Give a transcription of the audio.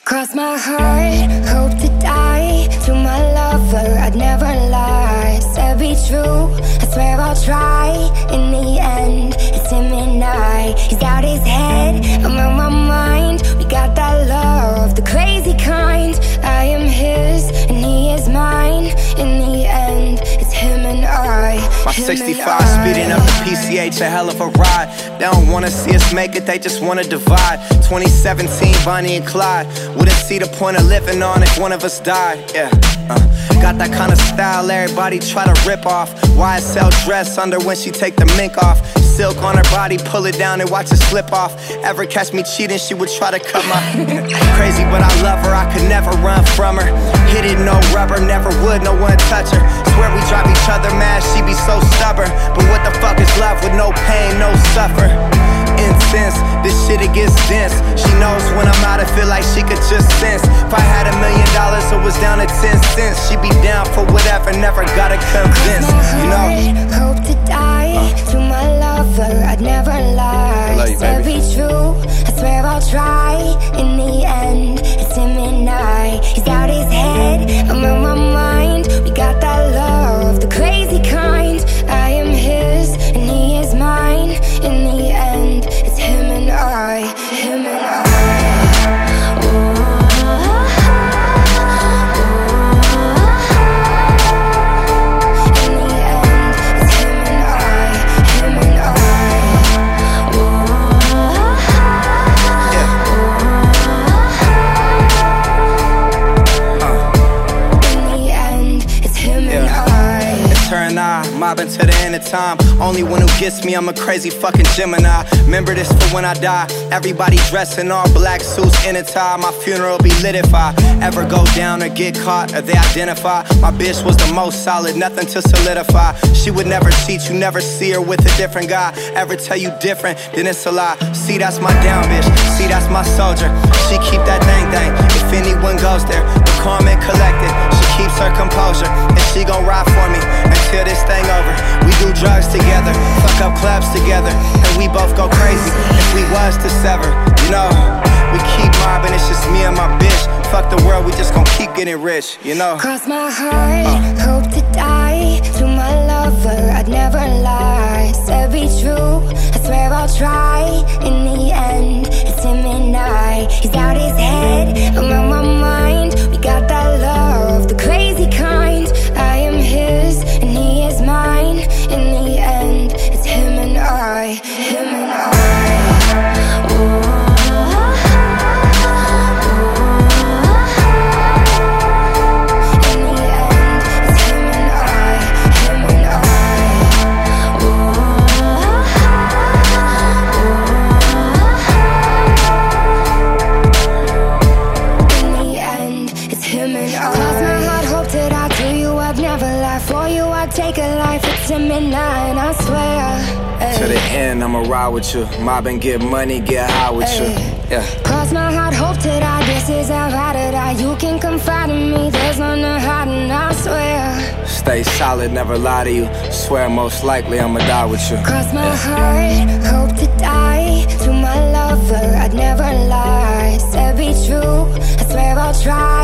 Cross my heart, hope to die. To my lover, I'd never lie. Said be true, I swear I'll try. In the end, it's him and I. He's out his head, I'm on my mind. We got that love, the crazy kind. I am his, and he is mine. In the end, it's him and I. My 65 speeding up the PCH, a hell of a ride. They don't wanna see us make it, they just wanna divide. 2017, Bonnie and Clyde. Wouldn't see the point of living on if one of us died, yeah. Got that kind of style everybody try to rip off. YSL dress under when she take the mink off. Silk on her body, pull it down and watch it slip off. Ever catch me cheating, she would try to cut my crazy, but I love her, I could never run from her. Hit it, no rubber, never would, no one touch her. Swear we drive each other mad, she be so stubborn. But what the fuck is love with no pain, no suffer? Intense, this shit it gets dense. She knows when I'm out, I feel like she could just sense. If I had $1 million, it was down to 10 cents. She'd be down for whatever, never gotta convince, you know. Hope to die, to my lover, I'd never lie. Love you, baby. Be true, I swear I'll try. In the end, it's him and I. He's out his head, I'm on my mind. We got that love, the crazy kind. I am his, and he is mine. In the end, it's him and I, him and I. Mobbing to the end of time. Only one who gets me, I'm a crazy fucking Gemini. Remember this for when I die. Everybody dressed in all black suits in a tie. My funeral be lit if I ever go down or get caught or they identify. My bitch was the most solid, nothing to solidify. She would never cheat, you never see her with a different guy. Ever tell you different, then it's a lie. See, that's my down bitch, see, that's my soldier. She keep that thing. If anyone goes there, the calm and collected. She keeps her composure, and she gon' ride for me until this thing over. We do drugs together, fuck up clubs together, and we both go crazy if we was to sever, you know. We keep mobbing, it's just me and my bitch. Fuck the world, we just gon' keep getting rich, you know. Cross my heart, hope to die. To my lover, I'd never lie. Said be true, I swear I'll try. In the end, it's him and I. He's out his head, I'm on my mind. We got that love, the crazy kind. I am his, and he is mine. In the end, it's him and I, him and I. Ooh. Take a life, it's him and I swear. To the end, I'ma ride with you. Mob and get money, get high with you. Yeah. Cross my heart, hope to die. This is how I die. You can confide in me, there's none to hide, and I swear. Stay solid, never lie to you. Swear most likely I'ma die with you. Cross my heart, hope to die. To my lover, I'd never lie. Said be true, I swear I'll try.